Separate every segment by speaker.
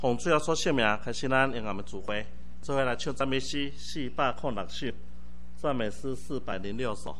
Speaker 1: 奉主耶稣圣名开始咱永远的聚会，做伙来唱赞美诗406首，赞美诗406首。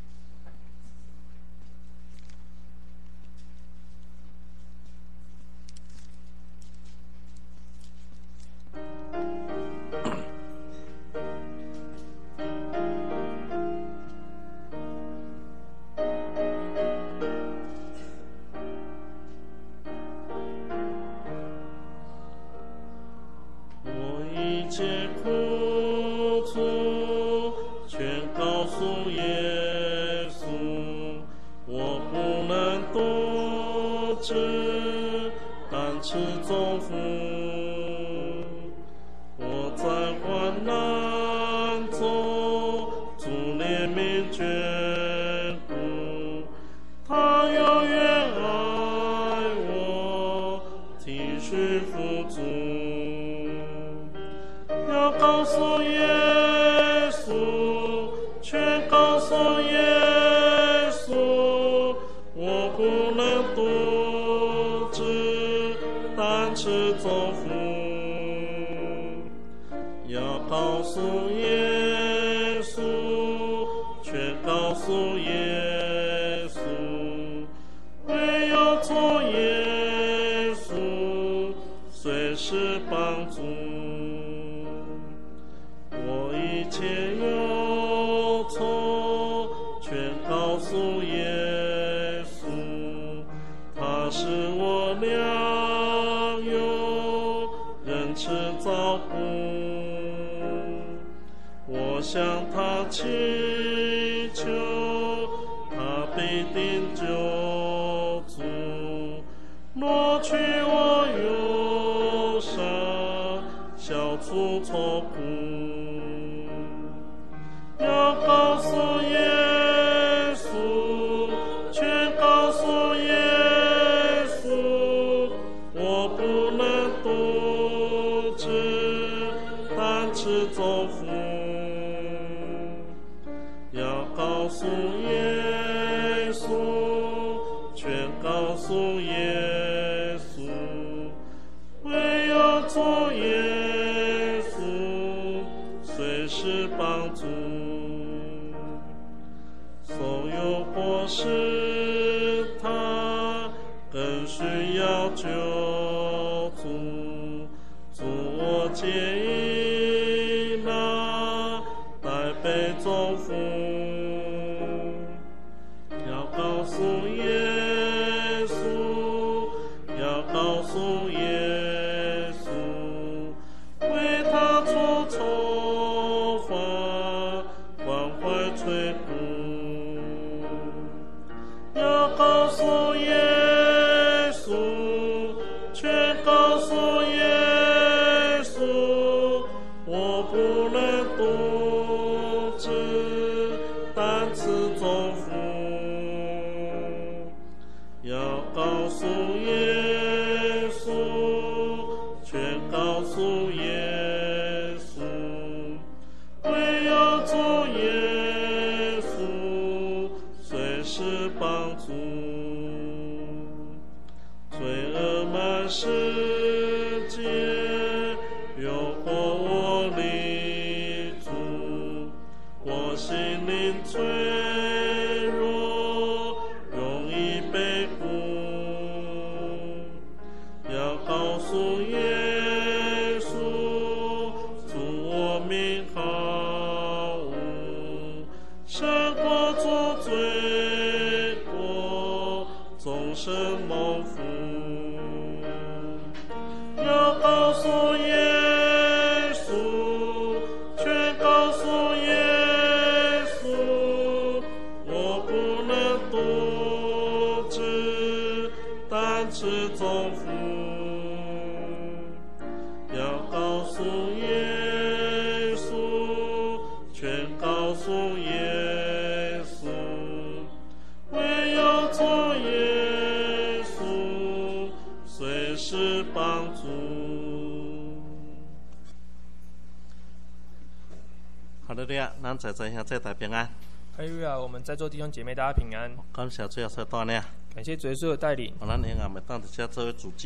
Speaker 1: 哈利路亚，咱在座兄弟大平安。
Speaker 2: 哈利路亚，我们在座弟兄姐妹大家平安。
Speaker 1: 感谢主耶稣的带领，
Speaker 2: 感谢主耶稣的带领。
Speaker 1: 咱永远要当在这做主接。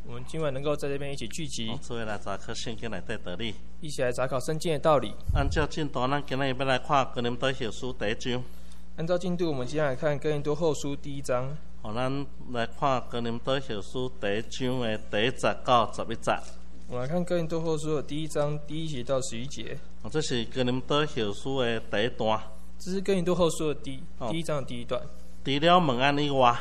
Speaker 2: 我们今晚能够在这边一起聚集，
Speaker 1: 做伙来查考圣经内底道理。
Speaker 2: 一起来查考圣经的道理。
Speaker 1: 按照进度，咱今日要来看哥林多后书第1章。
Speaker 2: 按照进度，我们接下来看哥林多后书第1章。
Speaker 1: 咱来看哥林多后书第1章的第1节到11节。
Speaker 2: 我们来看哥林多后书的第1章第1节到11节。
Speaker 1: 这是哥林多后书的第一段。
Speaker 2: 这是哥林多后书的第1章的第1段。
Speaker 1: 除了问安以外，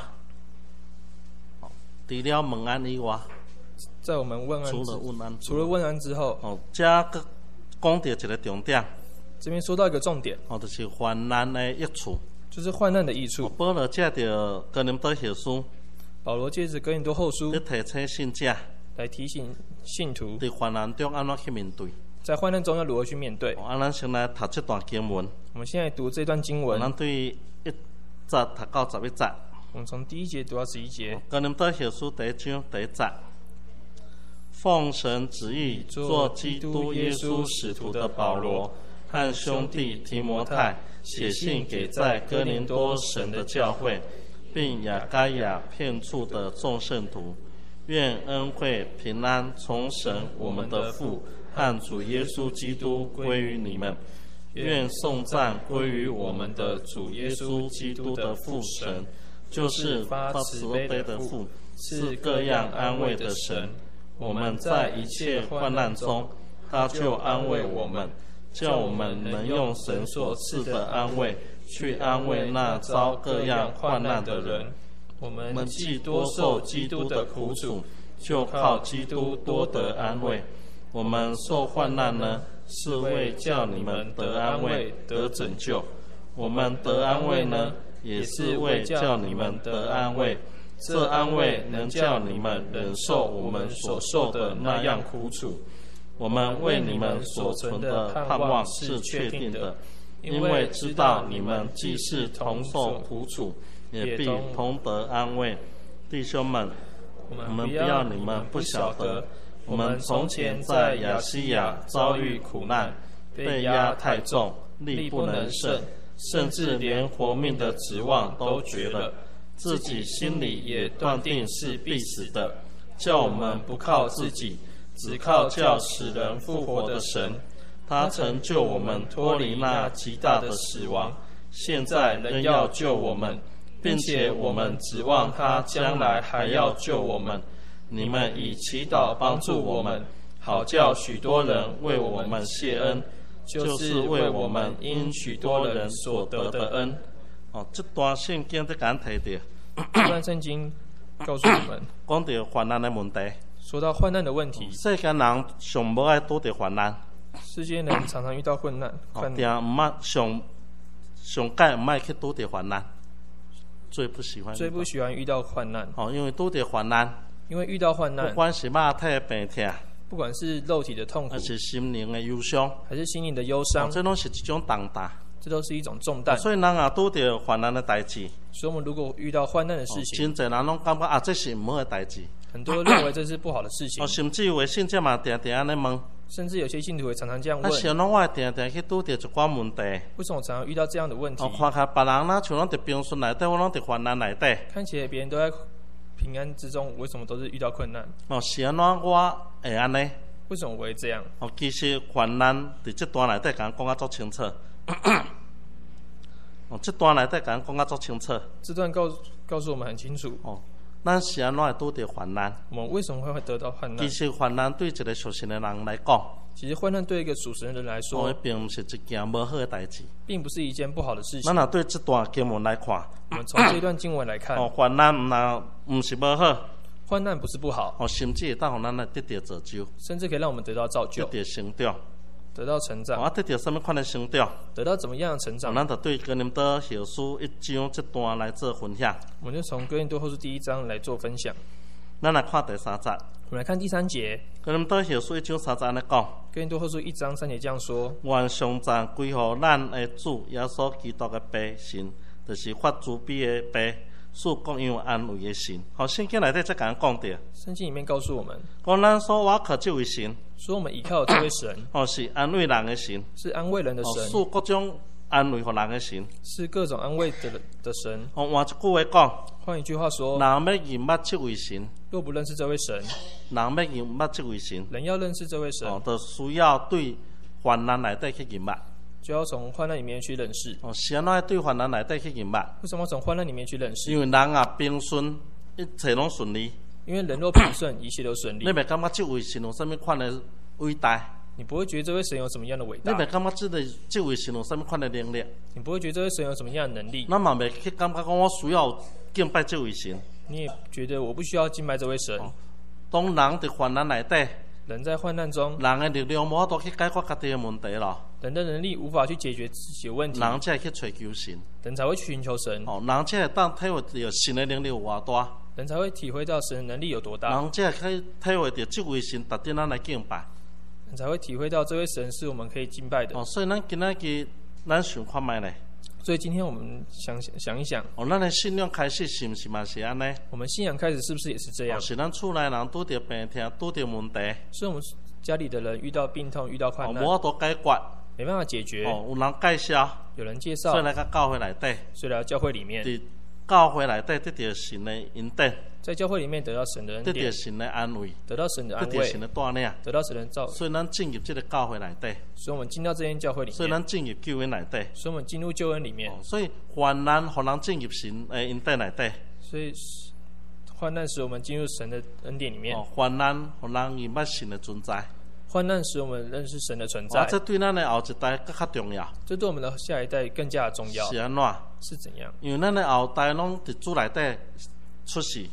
Speaker 2: 在我们问安除了问安之后，
Speaker 1: 这个讲到一个重点。
Speaker 2: 这边说到一个重点，
Speaker 1: 就是患难的益处。
Speaker 2: 就是患难的益处。
Speaker 1: 保罗借着哥林多后书，
Speaker 2: 保罗借着哥林多后书，
Speaker 1: 提醒信者，
Speaker 2: 来提醒信徒，
Speaker 1: 在患难中安怎去面对。
Speaker 2: 在患难中要如何去面对？
Speaker 1: 咱先来读这段经文。
Speaker 2: 我们现在读这段经文。
Speaker 1: 咱对1节读到11节。
Speaker 2: 我们从第1节读到11节。
Speaker 1: 哥林多后书第1章第1节。奉神旨意做基督耶稣使徒的保罗和兄弟提摩太，写信给在哥林多神的教会，并亚该亚遍处的众圣徒，愿恩惠平安从神我们的父和主耶稣基督归于你们。愿颂赞归于我们的主耶稣基督的父神，就是发慈悲的父，是各样安慰的神。我们在一切患难中，他就安慰我们，叫我们能用神所赐的安慰去安慰那遭各样患难的人。我们既多受基督的苦楚，就靠基督多得安慰。我们受患难呢，是为叫你们得安慰得拯救。我们得安慰呢，也是为叫你们得安慰。这安慰能叫你们忍受我们所受的那样苦楚。我们为你们所存的盼望是确定的，因为知道你们既是同受苦楚，也必同得安慰。弟兄们，我们不要你们不晓得，我们从前在亚西亚遭遇苦难，被压太重，力不能胜，甚至连活命的指望都绝了，自己心里也断定是必死的，叫我们不靠自己，只靠叫使人复活的神。他曾救我们脱离那极大的死亡，现在仍要救我们，并且我们指望他将来还要救我们。你们以祈祷帮助我们，好叫许多人为我们谢恩，就是为我们因许多人所得的恩。这段圣经在讲提到，
Speaker 2: 这段圣经告诉我们，
Speaker 1: 讲到患难的问题。
Speaker 2: 说到患难的问题，
Speaker 1: 世间人上无爱拄到患难。
Speaker 2: 世间人常常遇到困难，
Speaker 1: 上界唔爱去拄到患难，最不喜欢
Speaker 2: 遇到患难。
Speaker 1: 因为拄到患难，不管是肉体的病痛，
Speaker 2: 不管是肉体的痛苦，
Speaker 1: 还是心灵的忧伤，这拢是一种重担。
Speaker 2: 这都是一种重担。
Speaker 1: 所以人拄到患难的代志，
Speaker 2: 所以我们如果遇到患难的事情，
Speaker 1: 真侪人拢感觉这是唔好的代志。
Speaker 2: 很多人认为这是不好的事情。
Speaker 1: 甚至有的信者嘛，定定安尼问。
Speaker 2: 甚至有些信徒会常常这样问：
Speaker 1: 像我会定定去拄到一寡问题，
Speaker 2: 为什么我常常遇到这样的问题？
Speaker 1: 看起来别人像拢在平顺内底，我拢在患难内底。
Speaker 2: 看起来别人都在平安之中，为什么都是遇到困难？
Speaker 1: 是安怎我会安尼？
Speaker 2: 为什么我会这样？
Speaker 1: 其实患难伫这段内底讲足清楚。这段内底讲足清楚。
Speaker 2: 这段告诉我们很清楚。
Speaker 1: 咱是安怎会拄到患难？
Speaker 2: 我们为什么会得到患难？
Speaker 1: 其实患难对一个属神的人来讲，
Speaker 2: 其实患难对一个属神的人来说，
Speaker 1: 并不是一件无好的代志，
Speaker 2: 并不是一件不好的事情。
Speaker 1: 咱若对这段经文来看，
Speaker 2: 我们从这段经文来看，
Speaker 1: 患难唔是无好，
Speaker 2: 患难不是不好，
Speaker 1: 甚至会当互咱来得到造就，
Speaker 2: 甚至可以让我们得到造就，
Speaker 1: 得到成长。
Speaker 2: 得到成长。
Speaker 1: 得到什么款的成长？
Speaker 2: 得到怎么样的成长？
Speaker 1: 咱就对哥林多后书1章这段来做分享。
Speaker 2: 我们就从哥林多后书第1章来做分享。
Speaker 1: 咱来看第3节。
Speaker 2: 我们来看第3节。
Speaker 1: 哥林多后书1章3节安尼讲。
Speaker 2: 哥林多后书1章3节这样说：
Speaker 1: 愿颂赞归乎咱的主耶稣基督的父神，就是发慈悲的父，赐各样安慰的神。圣经内底才讲到。
Speaker 2: 圣经里面告诉我们，
Speaker 1: 讲咱所倚靠这位神，
Speaker 2: 说我们倚靠这位神，
Speaker 1: 是安慰人的神，
Speaker 2: 是安慰人的神，
Speaker 1: 赐各种安慰互人的神，
Speaker 2: 是各种安慰的神。
Speaker 1: 换一句话讲，
Speaker 2: 换一句话说，
Speaker 1: 人要认捌这位神，
Speaker 2: 若不认识这位神，
Speaker 1: 人要认捌这位神，
Speaker 2: 人要认识这位神，
Speaker 1: 就需要对患难内底去认捌。
Speaker 2: 就要从患难里面去认识。
Speaker 1: 是安怎对患难内底去认捌？
Speaker 2: 为什么从患难里面去认识？
Speaker 1: 因为人啊平顺，一切拢顺利。
Speaker 2: 因为人若平顺，一切都顺利。
Speaker 1: 你袂感觉这位神有啥物款的伟大？
Speaker 2: 你不会觉得这位神有什么样的伟大？
Speaker 1: 你袂感觉这位神有啥物款的能力？
Speaker 2: 你不会觉得这位神有什么样的能力？
Speaker 1: 咱嘛袂去感觉讲我需要敬拜这位神。
Speaker 2: 你也觉得我不需要敬拜这位神。
Speaker 1: 当人伫患难内底，
Speaker 2: 人在患难中，
Speaker 1: 人的力量无法度去解决家己的问题咯。
Speaker 2: 人的能力无法去解决自己的问题，
Speaker 1: 人才会去追求神，
Speaker 2: 人才会去寻求神。
Speaker 1: 人才会当体会到神的能力有偌大，
Speaker 2: 人才会体会到神的能力有多大。
Speaker 1: 人才会体会到这位神值得咱来敬拜，
Speaker 2: 人才会体会到这位神是我们可以敬拜的。
Speaker 1: 所以咱今仔日咱想看卖咧。
Speaker 2: 所以今天我们想一想，
Speaker 1: 咱的信仰开始是毋是嘛是安尼？
Speaker 2: 我们信仰开始是不是也是这样？
Speaker 1: 是咱厝内人拄着病痛，拄着问题，
Speaker 2: 是我们家里的人遇到病痛、遇到困难，
Speaker 1: 无法度解决，
Speaker 2: 没办法解决。
Speaker 1: 有人介绍，
Speaker 2: 有人介绍，
Speaker 1: 所以来到教会内底，
Speaker 2: 所以来到教会里面，
Speaker 1: 伫教会内底得到神的恩典，
Speaker 2: 在教会里面得到神的恩典，
Speaker 1: 得到神的安慰，
Speaker 2: 得到神的安慰，
Speaker 1: 得到神的带领，
Speaker 2: 得到神的照。
Speaker 1: 所以咱进入这个教会内底，
Speaker 2: 所以我们进到这间教会里面，
Speaker 1: 所以咱进入救恩内底，
Speaker 2: 所以我们进入救恩里面，
Speaker 1: 所以患难互人进入神的恩典内底，
Speaker 2: 所以患难使我们进入神的恩典里面，
Speaker 1: 患难互人认捌神的存在。
Speaker 2: 患难使我们认识神的存在，
Speaker 1: 这对咱的后一代更较重要。
Speaker 2: 这对我们的下一代更加的重要。
Speaker 1: 是安怎？
Speaker 2: 是怎样？
Speaker 1: 因为咱的后代拢伫主内底出世，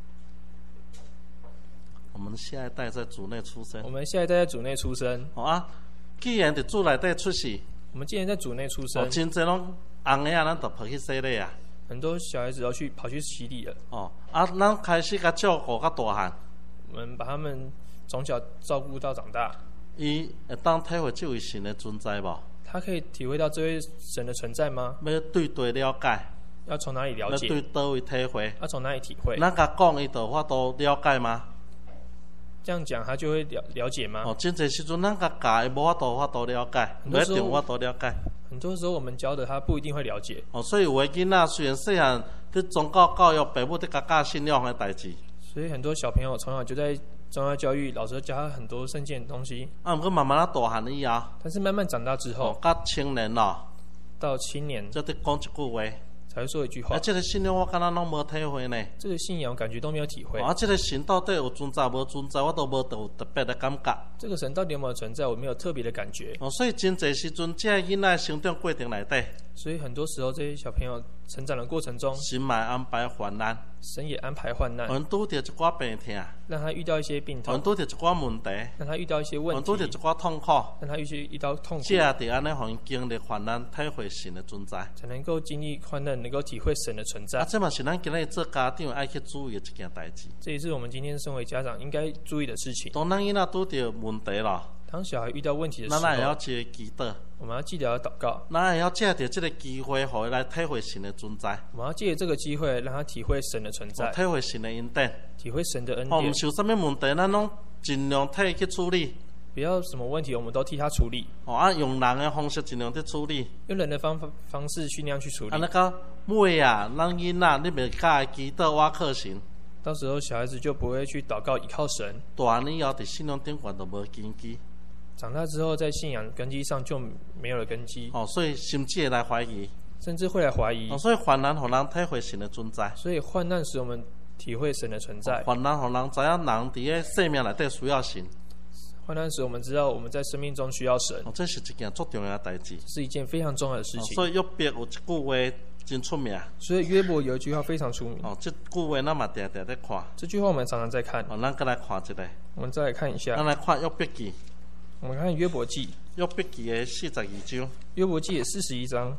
Speaker 1: 我们下一代在主内出生。
Speaker 2: 我们下一代在主内出生。
Speaker 1: 既然伫主内底出世，
Speaker 2: 我们既然在主内出生，
Speaker 1: 真侪拢红个咱就跑去洗礼啊。
Speaker 2: 很多小孩子跑去洗礼了。
Speaker 1: 咱开始甲照顾甲大汉。
Speaker 2: 我们把他们从小照顾到长大，
Speaker 1: 伊会当体会这位神的存在无？
Speaker 2: 他可以体会到这位神的存在吗？
Speaker 1: 要对对了解，
Speaker 2: 要从哪里了解？
Speaker 1: 要对倒位体会？要
Speaker 2: 从哪里体会？
Speaker 1: 咱甲讲，伊就有法度了解吗？
Speaker 2: 这样讲，他就会了解吗？
Speaker 1: 真侪时阵，咱甲教，无法度了解，不一定有法度了解。
Speaker 2: 很多时候，我们教的他不一定会了解。
Speaker 1: 所以有的囡仔虽然细汉伫宗教教育，父母伫甲教信仰的代志。
Speaker 2: 所以很多小朋友从小就在宗教教育，老师教他很多圣经的东西。
Speaker 1: 不过慢慢大汉以后，
Speaker 2: 但是慢慢长大之后，
Speaker 1: 到青年咯，
Speaker 2: 到青年，
Speaker 1: 才得讲一句话，
Speaker 2: 才会说一句话。
Speaker 1: 这个信仰我敢若拢无体会呢。
Speaker 2: 这个信仰感觉都没有体会。
Speaker 1: 这个神到底有存在无存在，我都无特别的感觉。
Speaker 2: 这个神到底有没有存在，我没有特别的感觉。
Speaker 1: 所以真侪时阵，这囡仔成长过程内底，
Speaker 2: 所以很多时候这些小朋友成长的过程中，
Speaker 1: 神也安排患难，
Speaker 2: 神也安排患难，
Speaker 1: 我们拄着一寡病痛，
Speaker 2: 让他遇到一些病痛，
Speaker 1: 我们拄着一寡问题，
Speaker 2: 让他遇到一些问题，
Speaker 1: 我们拄着一寡痛苦，
Speaker 2: 让他遇到痛苦，
Speaker 1: 这样得安尼，互因经历患难，体会神的存在，
Speaker 2: 才能够经历患难，能够体会神的存在。
Speaker 1: 这嘛是咱今日做家长爱去注意的一件代志。
Speaker 2: 这也是我们今天身为家长应该注意的事情。
Speaker 1: 当咱囡仔拄着问题咯，
Speaker 2: 当小孩遇到问题的时候，
Speaker 1: 咱也要记得祈祷。
Speaker 2: 我们要记得要祷告。
Speaker 1: 咱也要借着这个机会，互伊来体会神的存在。
Speaker 2: 我们要借着这个机会，让他体会神的存在，
Speaker 1: 体会神的恩典，
Speaker 2: 体会神的恩典。
Speaker 1: 唔是有啥物问题，咱拢尽量替伊去处理。
Speaker 2: 不要什么问题，我们都替他处理。
Speaker 1: 用人的方式尽量去处理。
Speaker 2: 用人的方式尽量去处理。
Speaker 1: 那个尾啊，咱囡仔你袂教伊祈祷倚靠神。
Speaker 2: 到时候小孩子就不会去祷告依靠神。
Speaker 1: 大汉以后伫信仰顶悬就无根基。
Speaker 2: 长大之后，在信仰根基上就没有了根基。
Speaker 1: 所以甚至会来怀疑。
Speaker 2: 甚至会来怀疑。
Speaker 1: 所以患难互人体会神的存在。
Speaker 2: 所以患难使我们体会神的存在。
Speaker 1: 患难互人知影人伫个生命内底需要神。
Speaker 2: 患难使我们知道我们在生命中需要神。
Speaker 1: 这是一件足重要的代志。
Speaker 2: 是一件非常重要的事情。
Speaker 1: 所以约伯有一句话真出名。
Speaker 2: 所以约伯有一句话非常出名。
Speaker 1: 这句话咱嘛常常在看。
Speaker 2: 这句话我们常常在看。
Speaker 1: 咱再来看一个。
Speaker 2: 我们再来看一下。
Speaker 1: 咱来看约伯记。
Speaker 2: 我们看约伯记。
Speaker 1: 约伯记的42章。
Speaker 2: 约伯记的41章。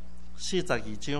Speaker 1: 42章。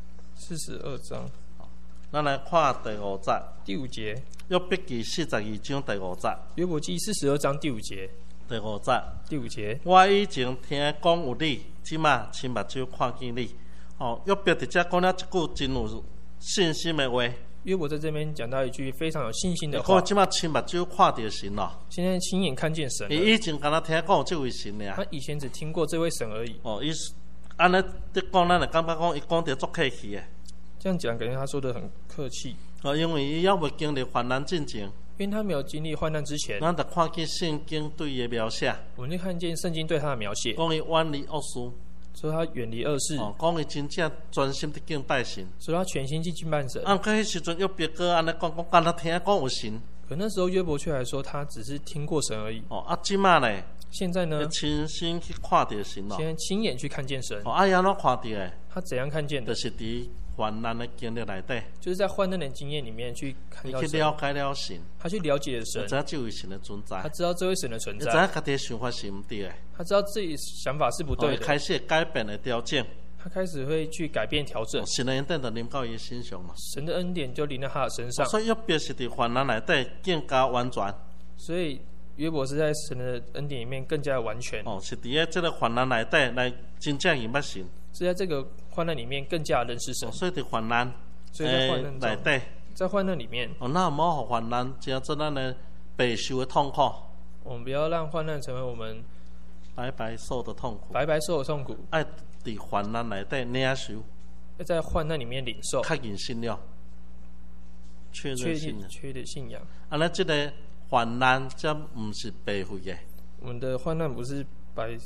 Speaker 2: 42章。
Speaker 1: 咱来看第5节。
Speaker 2: 第5节。
Speaker 1: 约伯记42章第5节。
Speaker 2: 约伯记42章第5节。
Speaker 1: 第5节。
Speaker 2: 第5节。
Speaker 1: 我以前听讲有你，即马亲目睭看见你。约伯伫遮讲了一句真有信心的话。
Speaker 2: 约伯在这边讲到一句非常有信心的话。
Speaker 1: 我即马亲目睭看到神咯。
Speaker 2: 现在亲眼看见神了。
Speaker 1: 伊以前敢若听讲有这位神尔。
Speaker 2: 他以前只听过这位神而已。
Speaker 1: 伊安尼伫讲，咱就感觉讲伊讲得足客气的。
Speaker 2: 这样讲，感觉他说的很客气。
Speaker 1: 因为伊还未经历患难进前，
Speaker 2: 因为他没有经历患难之前，
Speaker 1: 咱就看见圣经对伊的描写，
Speaker 2: 我们就看见圣经对他的描写，
Speaker 1: 讲伊远离恶事，
Speaker 2: 说他远离恶事，
Speaker 1: 讲伊真正专心伫敬拜神，
Speaker 2: 说他全心去敬拜神。
Speaker 1: 可迄时阵约伯哥安尼讲，敢若听讲有神。
Speaker 2: 可那时候约伯却还说他只是听过神而已。
Speaker 1: 即马呢？
Speaker 2: 现在呢？
Speaker 1: 亲身去看到神咯。
Speaker 2: 现在亲眼去看见神。
Speaker 1: 安怎看到的？
Speaker 2: 他怎样看见的？
Speaker 1: 就是伫患难的经历内底，
Speaker 2: 就是在患难的经验里面去看到神，
Speaker 1: 你去了解了神，
Speaker 2: 他去了解了神，
Speaker 1: 知道这位神的存在，
Speaker 2: 他知道这位神的存在，
Speaker 1: 知道家己的想法是唔对的，
Speaker 2: 他知道自己想法是不对的，
Speaker 1: 开始改变的调整，
Speaker 2: 他开始会去改变调整，
Speaker 1: 神的恩典就临到伊身上嘛，
Speaker 2: 神的恩典就临到他的身上，
Speaker 1: 所以约伯是伫患难内底更加完全，
Speaker 2: 所以约伯是在神的恩典里面更加完全，
Speaker 1: 是伫咧这个患难内底来真正认捌神，
Speaker 2: 是在这个患难里面更加认识神，
Speaker 1: 所以伫患难。
Speaker 2: 所以在患难
Speaker 1: 内底，
Speaker 2: 在患难里面，
Speaker 1: 那唔好互患难成做咱的备受的痛苦。
Speaker 2: 我们不要让患难成为我们
Speaker 1: 白白受的痛苦。
Speaker 2: 白白受的痛苦。
Speaker 1: 爱伫患难内底领受。
Speaker 2: 要在患难里面领受。
Speaker 1: 确认信了，确认
Speaker 2: 信仰。
Speaker 1: 安尼，这个患难则唔是白费的。
Speaker 2: 我们的患难不是白，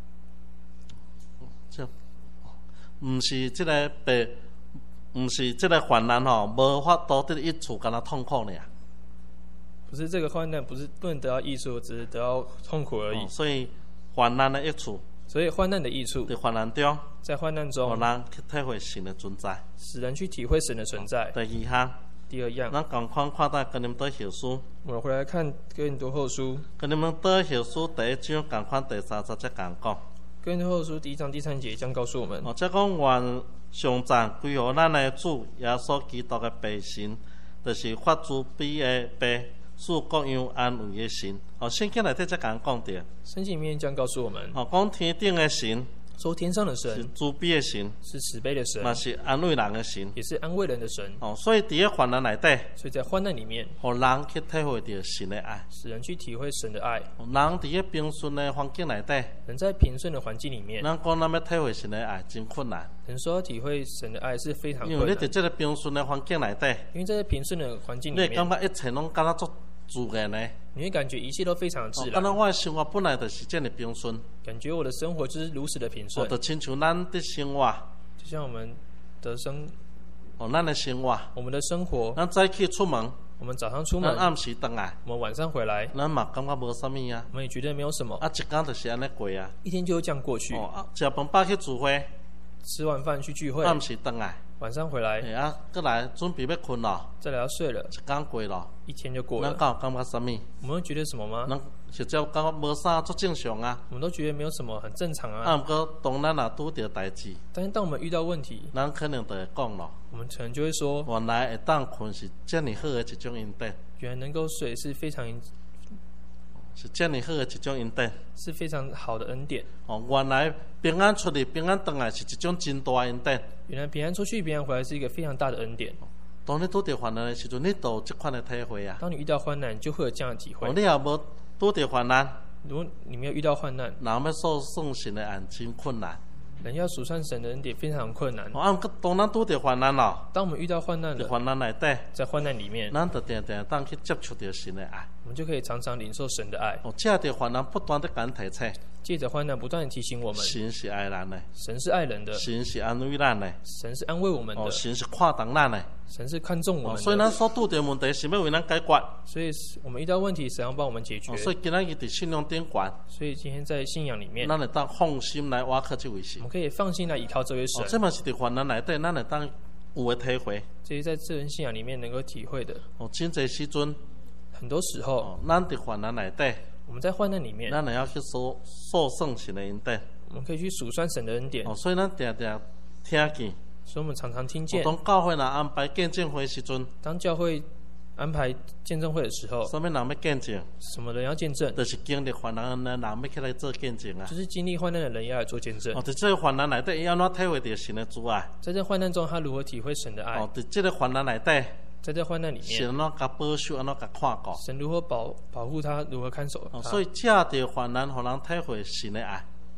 Speaker 1: 这唔是这个白。唔是这个患难无法度得益处，敢若痛苦呢。
Speaker 2: 不是这个患难，不能得到益处，只是得到痛苦而已。
Speaker 1: 所以患难的益处，
Speaker 2: 所以患难的益处，
Speaker 1: 在患难中，
Speaker 2: 在患难中，
Speaker 1: 让人去体会神的存在，
Speaker 2: 使人去体会神的存在。
Speaker 1: 第二样，咱共款看待哥林多后书。
Speaker 2: 我们回来看哥林多后书。
Speaker 1: 哥林多后书第一章共款第30节讲。
Speaker 2: 哥林多后书第1章第3节将告诉我们。
Speaker 1: 即讲愿上赞归乎咱的主耶稣基督的父神，就是发自悲的父，赐各样安慰的神。圣经内底才讲到。
Speaker 2: 圣经里面将告诉我们。
Speaker 1: 讲天顶的神。
Speaker 2: 说天上的神
Speaker 1: 是慈悲的神，
Speaker 2: 是慈悲的神，
Speaker 1: 也是安慰人的神，
Speaker 2: 也是安慰人的神。
Speaker 1: 所以伫患难内底，
Speaker 2: 所以在患难里面，
Speaker 1: 让人去体会到神的爱，
Speaker 2: 使人去体会神的爱。
Speaker 1: 人伫平顺的环境内底，
Speaker 2: 人在平顺的环境里面，
Speaker 1: 咱讲咱要体会神的爱真困难。
Speaker 2: 人说要体会神的爱是非常困难，
Speaker 1: 因为你伫这个平顺的环境内底，
Speaker 2: 因为在平顺的环境里面，
Speaker 1: 你感觉一切拢敢若足自然的。
Speaker 2: 你会感觉一切都非常自然。
Speaker 1: 敢若我的生活本来就是这么平顺。
Speaker 2: 感觉我的生活就是如此的平顺。
Speaker 1: 就亲像咱的生活，
Speaker 2: 就像我们的
Speaker 1: 咱的生活，
Speaker 2: 我们的生活。
Speaker 1: 咱早起出门，
Speaker 2: 我们早上出门，
Speaker 1: 咱暗时回来，
Speaker 2: 我们晚上回来，
Speaker 1: 咱嘛感觉无啥物啊。
Speaker 2: 我们也觉得没有什么。
Speaker 1: 一天就是安尼过啊。
Speaker 2: 一天就这样过去。
Speaker 1: 食饭饱去聚会，
Speaker 2: 吃完饭去聚会，
Speaker 1: 暗时回来。
Speaker 2: 晚上回来，
Speaker 1: 过来准备要困了，
Speaker 2: 再来要睡了，
Speaker 1: 一天过了，
Speaker 2: 一天就过了。
Speaker 1: 咱敢有感觉啥物？
Speaker 2: 我们会觉得什么吗？
Speaker 1: 咱实际感觉无啥足正常啊。
Speaker 2: 我们都觉得没有什么，很正常啊。
Speaker 1: 不过当咱若拄着代志，
Speaker 2: 但是当我们遇到问题，
Speaker 1: 咱可能就会讲咯。
Speaker 2: 我们可能就会说，
Speaker 1: 原来会当困是这么好的一种恩典。
Speaker 2: 原来能够睡是非常。
Speaker 1: 是这么好的一种恩典，
Speaker 2: 是非常好的恩典。
Speaker 1: 原来平安出去、平安回来是一种真大的恩典。
Speaker 2: 原来平安出去、平安回来是一个非常大的恩典。
Speaker 1: 当你拄着患难的时阵，你都有这款的体会啊。
Speaker 2: 当你遇到患难，你就会有这样的体会。
Speaker 1: 你也无拄着患难，
Speaker 2: 如果你没有遇到患难，
Speaker 1: 人要数算神的爱真困难。
Speaker 2: 人要数算神的恩典非常困难。
Speaker 1: 当咱拄着患难咯，
Speaker 2: 当我们遇到患难了，
Speaker 1: 患难内底，
Speaker 2: 在患难里面，
Speaker 1: 咱就定定当去接触到神的爱，
Speaker 2: 我们就可以常常领受神的爱。
Speaker 1: 借着患难不断的感提醒，
Speaker 2: 借着患难不断的提醒我们，
Speaker 1: 神是爱人的，
Speaker 2: 神是爱人的，
Speaker 1: 神是安慰咱的，
Speaker 2: 神是安慰我们的，
Speaker 1: 神是看重咱的，
Speaker 2: 神是看重我们的。
Speaker 1: 所以咱所拄着问题，是要为咱解决。
Speaker 2: 所以我们遇到问题，神要帮我们解决。
Speaker 1: 所以今仔日伫信仰顶悬，
Speaker 2: 所以今天在信仰里面，
Speaker 1: 咱会当放心来倚靠这位神。
Speaker 2: 我们可以放心来依靠这位神。
Speaker 1: 这嘛是伫患难内底，咱会当有的体会。
Speaker 2: 这是在这人信仰里面能够体会的。
Speaker 1: 真侪时阵，
Speaker 2: 很多时候，
Speaker 1: 咱伫患难内底，
Speaker 2: 我们在患难里面，
Speaker 1: 咱会要去数算神的恩典。
Speaker 2: 我们可以去数算神的恩典。
Speaker 1: 所以咱定定听见。
Speaker 2: 所以我们常常听见。
Speaker 1: 当教会若安排见证会时阵，
Speaker 2: 当教会安排见证会的时候，
Speaker 1: 什么人要见证？
Speaker 2: 什么人要见证？
Speaker 1: 就是经历患难的人要起来做见证啊！
Speaker 2: 就是经历患难的人要来做见证。
Speaker 1: 在这个患难内底，伊安怎体会到神的主爱？
Speaker 2: 在这患难中，他如何体会神的爱？
Speaker 1: 在这个患难内底，
Speaker 2: 在这患难里面，
Speaker 1: 神安怎甲保守，安怎甲看顾？
Speaker 2: 神如何保护他，如何看守他？
Speaker 1: 所以借着患难，让人体会神的爱。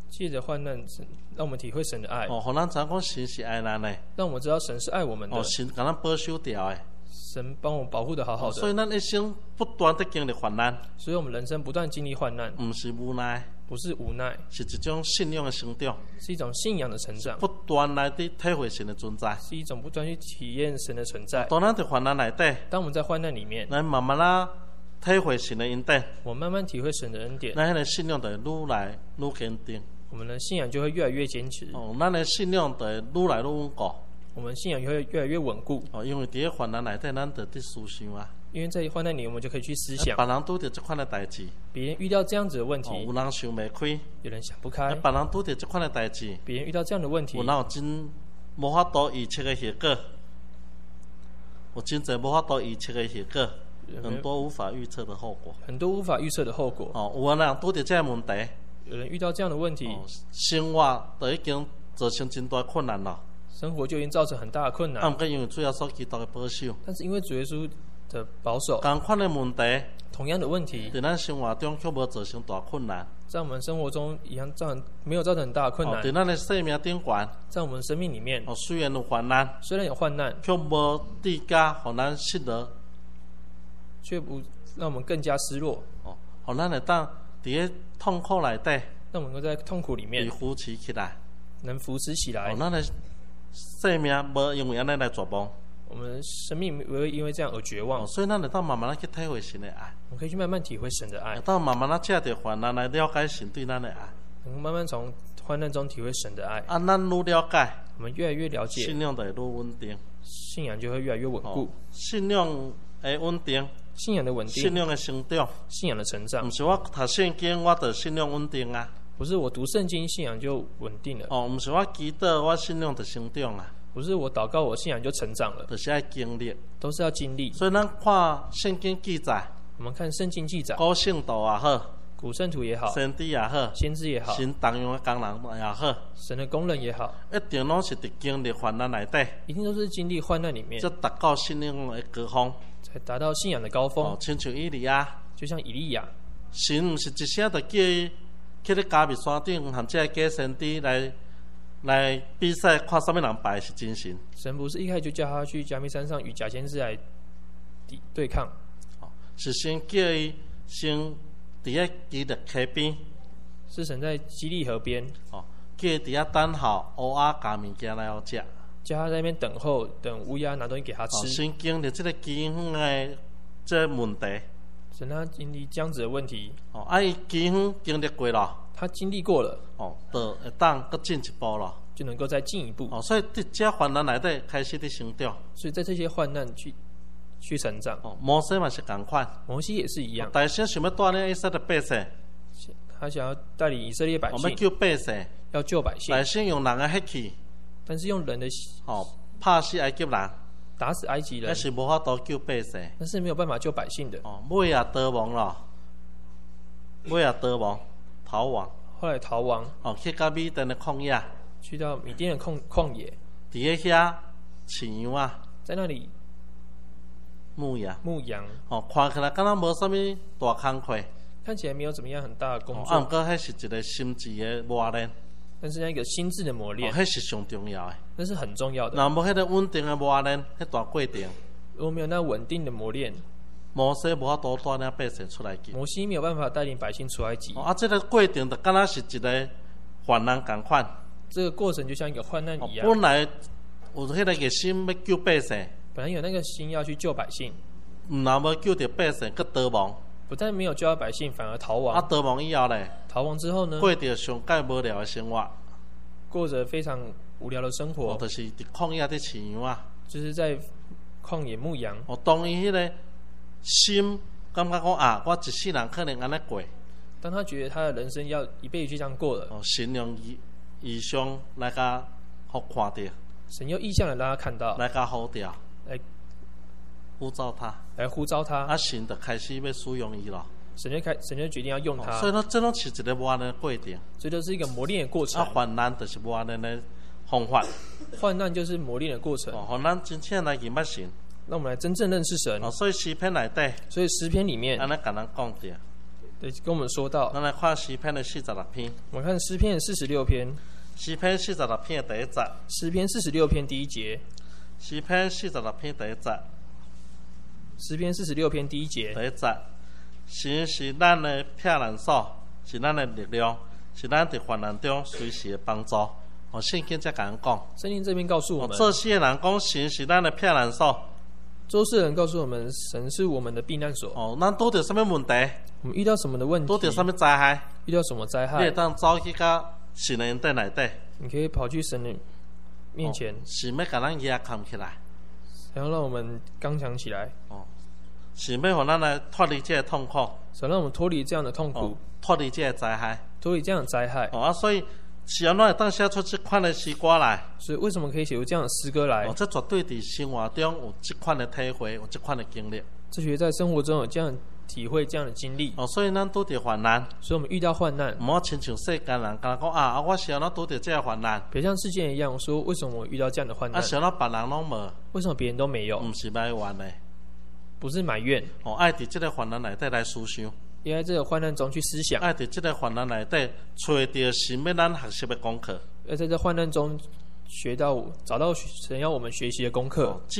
Speaker 2: 借着患难，让我们体会神的爱，
Speaker 1: 哦，互咱知影讲神是爱咱的，
Speaker 2: 让我们知道神是爱我们的，
Speaker 1: 哦，神甲咱保守掉的，
Speaker 2: 神帮我们保护的好好的，
Speaker 1: 所以咱一生不断地经历患难，
Speaker 2: 所以我们人生不断经历患难，
Speaker 1: 毋是无奈，
Speaker 2: 不是无奈，
Speaker 1: 是一种信仰的成长，
Speaker 2: 是一种信仰的成长，
Speaker 1: 不断来地体会神的存在，
Speaker 2: 是一种不断去体验神的存在。
Speaker 1: 当咱伫患难内底，
Speaker 2: 当我们在患难里面，
Speaker 1: 咱慢慢啊体会神的恩典，
Speaker 2: 我慢慢体会神的恩典，
Speaker 1: 咱迄个信仰就会愈来愈坚定。
Speaker 2: 我们的信仰就会越来越坚持，
Speaker 1: 哦，咱的信仰就会愈来愈稳固。
Speaker 2: 我们信仰就会越来越稳固。
Speaker 1: 哦，因为伫咧患难内底，咱就伫思想啊。
Speaker 2: 因为在患难里，我们就可以去思想。
Speaker 1: 别人拄着这款的代志，
Speaker 2: 别人遇到这样子的问题，
Speaker 1: 有人想袂开，
Speaker 2: 有人想不开。
Speaker 1: 别人拄着这款的代志，
Speaker 2: 别人遇到这样的问题，
Speaker 1: 有哪有真无法度预测的结果？有真侪无法度预测的结果，很多无法预测的后果。
Speaker 2: 很多无法预测的后果。
Speaker 1: 哦，有人拄着这个问题，
Speaker 2: 有人遇到这样的问题，
Speaker 1: 生活就已经造成真大困难了。
Speaker 2: 生活就已经造成很大的困难。
Speaker 1: 啊，毋过因为主耶稣基督的保守，
Speaker 2: 但是因为主耶稣的保守，
Speaker 1: 同款的问题，
Speaker 2: 同样的问题，
Speaker 1: 在咱生活中却无造成大困难。
Speaker 2: 在我们生活中一样没有造成很大的困难。
Speaker 1: 在咱的生命顶悬，
Speaker 2: 在我们生命里面，
Speaker 1: 哦，虽然有患难，
Speaker 2: 虽然有患难，
Speaker 1: 却无抵加，互咱失落，
Speaker 2: 却不让我们更加失落。
Speaker 1: 哦，互咱会当伫咧痛苦内底，
Speaker 2: 让我们能够在痛苦里面
Speaker 1: 扶持起来，
Speaker 2: 能扶持起来。
Speaker 1: 哦，咱的生命无因为安尼来绝望，
Speaker 2: 我们生命不会因为这样而绝望。
Speaker 1: 所以咱会当慢慢去体会神的爱。
Speaker 2: 我们可以去慢慢体会神的爱，
Speaker 1: 当慢慢借着患难来了解神对咱的爱，
Speaker 2: 能够慢慢从患难中体会神的爱。
Speaker 1: 啊，咱愈了解，
Speaker 2: 我们越来越了解，
Speaker 1: 信仰就会愈稳定，
Speaker 2: 信仰就会越来越稳固。
Speaker 1: 哦，信仰的稳定，
Speaker 2: 信仰的稳定，
Speaker 1: 信仰的成长，
Speaker 2: 信仰的成长，
Speaker 1: 不是我读圣经我就信仰稳定啊。
Speaker 2: 不是我读圣经信仰就稳定了。
Speaker 1: 哦，不是我祈祷我信仰就成长啊。
Speaker 2: 不是我祷告我信仰就成长了，
Speaker 1: 就是要经历，
Speaker 2: 都是要经历。
Speaker 1: 所以咱看圣经记载，
Speaker 2: 我们看圣经记载，
Speaker 1: 古圣徒也好，
Speaker 2: 古圣徒也好，
Speaker 1: 先知也好，
Speaker 2: 先知也好，
Speaker 1: 神同样的工人也好，
Speaker 2: 神的工人也好，
Speaker 1: 一定拢是伫经历患难内底，
Speaker 2: 一定都是经历患难里面，
Speaker 1: 才达到信仰的高峰，
Speaker 2: 才达到信仰的高峰。
Speaker 1: 哦，亲像以利亚，
Speaker 2: 就像以利亚，
Speaker 1: 神毋是一声就叫伊去咧迦密山顶，和这假先知来比赛，看什么人败是真神。
Speaker 2: 神不是一开始就叫他去迦密山上与假先知来对抗，
Speaker 1: 哦，是先叫伊先伫咧基律溪边，
Speaker 2: 是神在基利河边，
Speaker 1: 哦，叫伊伫遐等候乌鸦夹物件来好食，
Speaker 2: 叫他在那边等候，等乌鸦拿东西给他吃。
Speaker 1: 哦，先经历这个饥荒的这问题，
Speaker 2: 神他经历这样子的问题，
Speaker 1: 哦，啊，伊饥荒经历过了。
Speaker 2: 他经历过了，
Speaker 1: 哦，就会当搁进一步了，
Speaker 2: 就能够再进一步。
Speaker 1: 哦，所以伫这患难内底开始伫成长。
Speaker 2: 所以在这些患难去成长。
Speaker 1: 哦，摩西嘛是共款，
Speaker 2: 摩西也是一样。
Speaker 1: 大先想要带领以色列百姓，
Speaker 2: 他想要带领以色列百姓，
Speaker 1: 要救百姓，
Speaker 2: 要救百姓。
Speaker 1: 大先用人的血气，
Speaker 2: 但是用人的
Speaker 1: 拍死埃及人，
Speaker 2: 打死埃及人，
Speaker 1: 那是无法度救百姓，
Speaker 2: 那是没有办法救百姓的。
Speaker 1: 哦，尾也逃亡了，尾也逃亡。逃亡，
Speaker 2: 后来逃亡，
Speaker 1: 哦，去到米甸的旷野，
Speaker 2: 去到米甸的旷野，
Speaker 1: 伫咧遐饲羊啊，
Speaker 2: 在那里
Speaker 1: 牧羊，哦，看起来敢若无啥物大工课，
Speaker 2: 看起来没有怎么样很大的工作，
Speaker 1: 啊，不过迄是一个心智的磨练，
Speaker 2: 但是那个心智的磨练，
Speaker 1: 迄是上重要的，
Speaker 2: 那是很重要的。
Speaker 1: 若无迄个稳定的磨练，迄段过程，
Speaker 2: 如果没有那稳定的磨练，
Speaker 1: 摩西无法度带领百姓出来去。
Speaker 2: 摩西没有办法带领百姓出埃及。
Speaker 1: 啊，这个过程就敢若是一个患难共款。
Speaker 2: 这个过程就像一个患难一样。
Speaker 1: 本来有迄个热心要救百姓，
Speaker 2: 本来有那个心要去救百姓，
Speaker 1: 若无救着百姓，佮逃亡。
Speaker 2: 不但没有救到百姓，反而逃亡。
Speaker 1: 啊，逃亡以后呢？
Speaker 2: 逃亡之后呢？
Speaker 1: 过着上介无聊的生活，
Speaker 2: 过着非常无聊的生活。
Speaker 1: 就是伫旷野伫饲羊啊。
Speaker 2: 就是在旷野牧羊。
Speaker 1: 哦，当伊迄个心感觉讲啊，我一世人可能安尼过。
Speaker 2: 当他觉得他的人生要一辈子就这样过了，
Speaker 1: 哦，神用异象来甲互看到，
Speaker 2: 神用异象来让他看到，
Speaker 1: 来甲呼召，
Speaker 2: 来
Speaker 1: 呼召他，
Speaker 2: 来呼召他。
Speaker 1: 啊，神就开始要使用伊咯。
Speaker 2: 神就决定要用他。
Speaker 1: 所以呢，这拢是一个磨练的过程。
Speaker 2: 这就是一个磨练的过程。
Speaker 1: 啊，患难就是磨练的方法。
Speaker 2: 患难就是磨练的过程。
Speaker 1: 哦，互咱真正来认捌神。
Speaker 2: 那我们来真正认识神。
Speaker 1: 哦，所以诗篇内底，
Speaker 2: 所以诗篇里面，
Speaker 1: 安尼甲咱讲着，
Speaker 2: 跟我们说到。
Speaker 1: 咱来看诗篇的46篇。
Speaker 2: 我们看诗篇46篇。
Speaker 1: 诗篇46篇的第1节。
Speaker 2: 诗篇46篇第1节。
Speaker 1: 诗篇46篇第1节。
Speaker 2: 诗篇46篇第1节。
Speaker 1: 第1节，神是咱的避难所，是咱的力量，是咱在患难中随时的帮助。圣经才敢讲。
Speaker 2: 圣经这边告诉我们，
Speaker 1: 做事的人讲神是咱的避难所。
Speaker 2: 做事人告诉我们，神是我们的避难所。
Speaker 1: 咱遇到什么问题？
Speaker 2: 我们遇到什么的问题？
Speaker 1: 遇到什么灾害？
Speaker 2: 遇到什么灾害？
Speaker 1: 你会当走去到神的恩典内底。
Speaker 2: 你可以跑去神的面前。
Speaker 1: 神要甲咱压扛起来，
Speaker 2: 想要让我们刚强起来。
Speaker 1: 神要让咱来脱离这个痛苦，
Speaker 2: 想让我们脱离这样的痛苦，
Speaker 1: 脱离这个灾害，
Speaker 2: 脱离这样的灾害。
Speaker 1: 所以是安怎会当写出这款的诗歌来？
Speaker 2: 所以为什么可以写出这样的诗歌来？
Speaker 1: 这绝对在生活中有这款的体会，有这款的经历。
Speaker 2: 这些在生活中有这样的体会，这样的经历。
Speaker 1: 所以咱拄着患难，
Speaker 2: 所以我们遇到患难，
Speaker 1: 唔好亲像世间人，讲我是安怎拄着这个患难。
Speaker 2: 别像世界一样说，为什么我遇到这样的患难？
Speaker 1: 是安怎别人拢无？
Speaker 2: 为什么别人都没有？
Speaker 1: 唔是埋怨的，
Speaker 2: 不是埋怨。
Speaker 1: 爱伫这个患难内底来思想。
Speaker 2: 也在这个患难中去思想。
Speaker 1: 爱伫这个患难内底找到神要咱学习的功课。
Speaker 2: 要在这患难中找到神要我们学习的功课。
Speaker 1: 至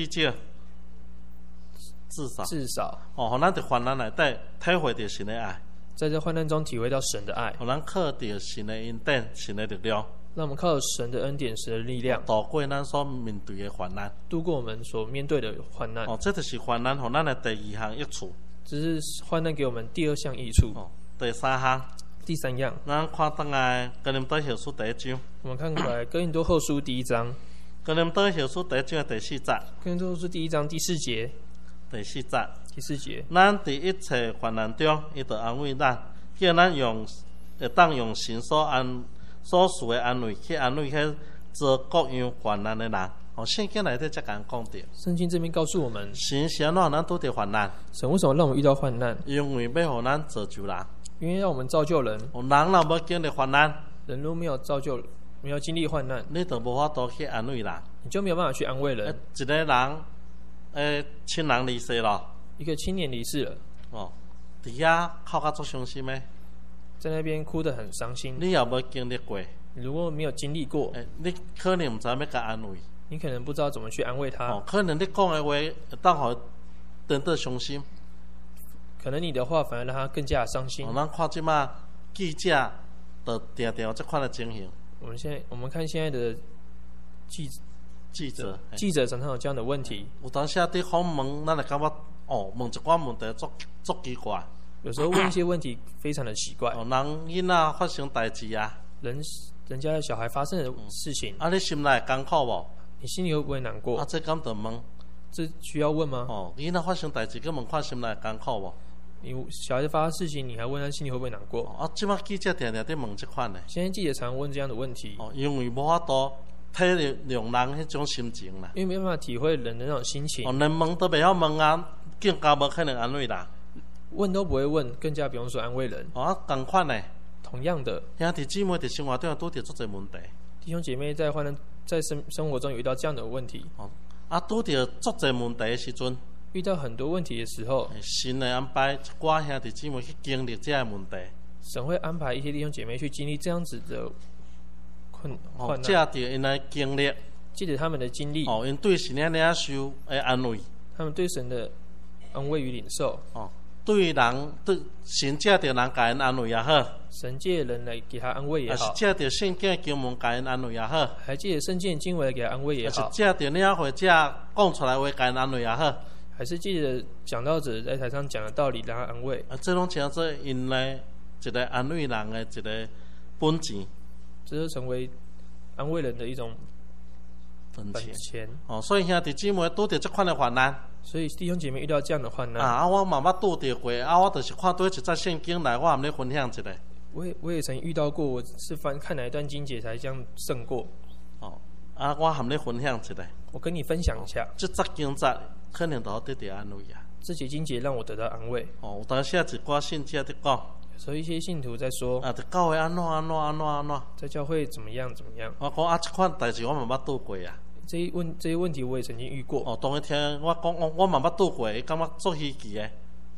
Speaker 1: 少，互咱伫患难内底体会到神的爱。
Speaker 2: 在这患难中体会到神的爱。
Speaker 1: 互咱靠着神的恩典、神的力量。
Speaker 2: 让我们靠神的恩典、神的力量，
Speaker 1: 度过咱所面对的患难。
Speaker 2: 度过我们所面对的患难。
Speaker 1: 这就是患难互咱的第2项益处。
Speaker 2: 这是患难给我们第2项益处。
Speaker 1: 第3项。
Speaker 2: 第3样。
Speaker 1: 咱看倒来哥林多后书第1章。
Speaker 2: 我们看过来哥林多后书第1章。
Speaker 1: 哥林多后书第1章的第4节。
Speaker 2: 哥林多后书第1章第4节。
Speaker 1: 第4节。
Speaker 2: 第4节。
Speaker 1: 咱伫一切患难中，伊就安慰咱，叫咱会当用神所赐的安慰去安慰迄遭各样患难的人。圣经内底才敢讲到。
Speaker 2: 圣经这边告诉我们，
Speaker 1: 神是安怎咱拄着患难？
Speaker 2: 神为什么让我们遇到患难？
Speaker 1: 因为要互咱造就人。
Speaker 2: 因为让我们造就人。
Speaker 1: 人若无经历患难，
Speaker 2: 人若没有造就，没有经历患难，
Speaker 1: 你就无法度去安慰人。
Speaker 2: 你就没有办法去安慰人。
Speaker 1: 一个人，亲人离世咯。
Speaker 2: 一个青年离世了。
Speaker 1: 伫遐哭甲足伤心的。
Speaker 2: 在那边哭得很伤心。
Speaker 1: 你也无经历过。
Speaker 2: 如果没有经历过，
Speaker 1: 你可能唔知要甲安慰。
Speaker 2: 你可能不知道怎么去安慰他。
Speaker 1: 可能你讲的话，当互等得伤心。
Speaker 2: 可能你的话反而让他更加伤心。
Speaker 1: 咱看即马记者，就定定有这款的情形。
Speaker 2: 我们看现在的记者常常有这样的问题。
Speaker 1: 有当时伫访问，咱会感觉问一寡问题足奇怪。
Speaker 2: 有时候问一些问题非常的奇怪。
Speaker 1: 人囡仔发生代志啊，
Speaker 2: 人家的小孩发生的事情。
Speaker 1: 你心内会艰苦无？
Speaker 2: 你心里会不会难过？
Speaker 1: 这敢得问？
Speaker 2: 这需要问吗？
Speaker 1: 囡仔发生代志，去问看心内会艰苦无？
Speaker 2: 你小孩发生事情，你还问他心里会不会难过？
Speaker 1: 即马记者定定伫问这款的。
Speaker 2: 现在记者常问这样的问题。
Speaker 1: 因为无法度体谅人迄种心情啦。
Speaker 2: 因为没办法体会人的那种心情。
Speaker 1: 连问都袂晓问啊，更加无可能安慰人。
Speaker 2: 问都不会问，更加不用说安慰人。
Speaker 1: 同款的。
Speaker 2: 同样的。
Speaker 1: 兄弟姊妹伫生活中拄着足侪问题。
Speaker 2: 弟兄姐妹在生活中有遇到这样的问题。
Speaker 1: 拄着足侪问题的时阵。
Speaker 2: 遇到很多问题的时候，
Speaker 1: 神会安排一寡兄弟姊妹去经历这样问题。
Speaker 2: 神会安排一些弟兄姐妹去经历这样子的患难。
Speaker 1: 借着因的经历，
Speaker 2: 借着他们的经历，
Speaker 1: 因对神的领受的安慰，
Speaker 2: 他们对神的安慰与领受。
Speaker 1: 对神借着人甲因安慰也好，
Speaker 2: 神借人来给他安慰也好，
Speaker 1: 还是借着圣经的经文甲因安慰也好，
Speaker 2: 还借着圣经的经文给他安慰也好，
Speaker 1: 还是借着领会者讲出来话甲因安慰也好。
Speaker 2: 还是借着讲道者在台上讲的道理让他安慰。
Speaker 1: 这拢成做因的一个安慰人的一个本钱。
Speaker 2: 这就成为安慰人的一种本钱。
Speaker 1: 所以兄弟姊妹拄着这款的患难。
Speaker 2: 所以弟兄姐妹遇到这样的患难。
Speaker 1: 我慢慢拄着过，我就是看对一则圣经来，我含你分享一下。
Speaker 2: 我也曾遇到过，我是看哪一段经节才这样胜过。
Speaker 1: 我含你分享一下。
Speaker 2: 我跟你分享一下。
Speaker 1: 这则经节可能都得到安慰啊。
Speaker 2: 这节经节让我得到安慰。
Speaker 1: 有当时一寡信者在讲。
Speaker 2: 所以一些信徒在说。
Speaker 1: 教会安怎。
Speaker 2: 在教会怎么样。
Speaker 1: 我讲这款代志我嘛捌拄过啊。
Speaker 2: 这些问题我也曾经遇过。
Speaker 1: 当一天我讲我嘛捌拄过，感觉足稀奇的。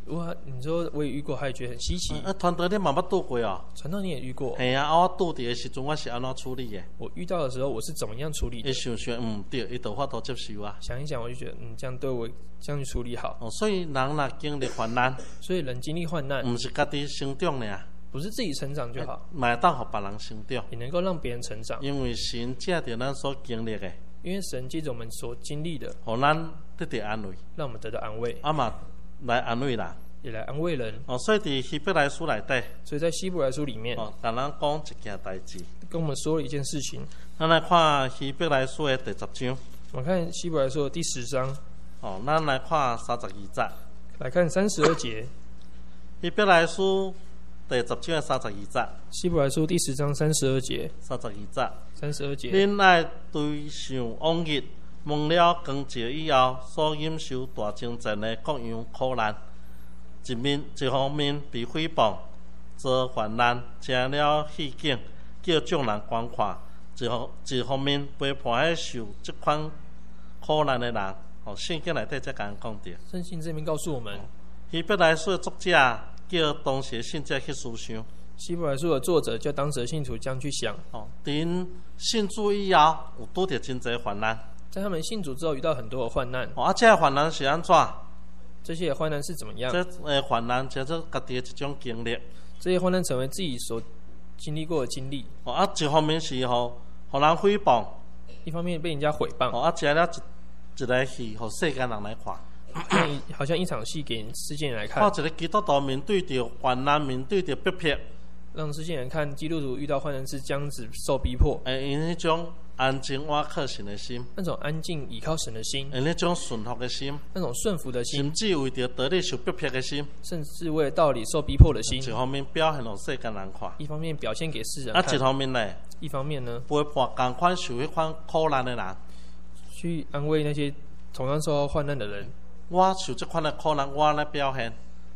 Speaker 2: 你说我也遇过，还觉得很稀奇。
Speaker 1: 团队你嘛捌拄过哦？
Speaker 2: 传道你也遇过？
Speaker 1: 系啊，我拄伫的时阵，我是安怎处理的？
Speaker 2: 我遇到的时候，我是怎么样处理的？
Speaker 1: 伊想想，对，伊就法度接受啊。
Speaker 2: 想一想，我就觉得，这样对我这样去处理好。
Speaker 1: 所以人若经历患难，
Speaker 2: 所以人经历患难，
Speaker 1: 唔是家己成长尔，
Speaker 2: 不是自己成长就好，
Speaker 1: 嘛会当互别人成长，
Speaker 2: 也能够让别人成长。
Speaker 1: 因为神借着咱所经历的，
Speaker 2: 因为神借着我们所经历的，
Speaker 1: 互咱得到安慰，
Speaker 2: 让我们得到安慰，
Speaker 1: 嘛来安慰人。
Speaker 2: 也来安慰人。
Speaker 1: 所以伫希伯来书内底，
Speaker 2: 所以在希伯来书里面，
Speaker 1: 甲咱讲一件代志，
Speaker 2: 跟我们说了一件事情。
Speaker 1: 咱来看希伯来书的第10章。
Speaker 2: 我们看希伯来书的第10章。
Speaker 1: 咱来看32节。
Speaker 2: 来看32节。
Speaker 1: 希伯来书第10章的32节。
Speaker 2: 希伯来书第10章32节。
Speaker 1: 32节。
Speaker 2: 32节。
Speaker 1: 恁爱对想往日蒙了光照以后所忍受大征战的各样苦难。一方面被诽谤、遭患难，成了戏景，叫众人观看；一方面陪伴受这款苦难的人。圣经内底才讲到。
Speaker 2: 圣经这边告诉我们，
Speaker 1: 希伯来书的作者叫当时的信者去思想。
Speaker 2: 希伯来书的作者叫当时的信徒这样去想。
Speaker 1: 因信主以后，有拄到真侪患难。
Speaker 2: 在他们信主之后，遇到很多的患难。
Speaker 1: 这患难是安怎？
Speaker 2: 这些患难是怎么样？
Speaker 1: 这患难叫做家己的一种经历。这
Speaker 2: 些患难成为自己所经历过的经历。
Speaker 1: 一方面是互人诽谤，
Speaker 2: 一方面被人家诽谤。
Speaker 1: 食了一个戏，互世间人来看。
Speaker 2: 好像一场戏给世界人来看。
Speaker 1: 一个基督徒面对着患难，面对着逼迫，
Speaker 2: 让世界人看基督徒遇到患难是这样子受逼迫。
Speaker 1: 因迄种安静倚靠神的心，
Speaker 2: 那种安静倚靠神的心，
Speaker 1: 那种顺服的心，
Speaker 2: 那种顺服的心，
Speaker 1: 甚至为着道理受逼迫的心，
Speaker 2: 甚至为了道理受逼迫的心。
Speaker 1: 一方面表现给世间人看，
Speaker 2: 一方面表现给世人看。
Speaker 1: 一方面呢？
Speaker 2: 一方面呢？
Speaker 1: 陪伴同款受迄款苦难的人，
Speaker 2: 去安慰那些同样受到患难的人。
Speaker 1: 我受这款的苦难，我来表现；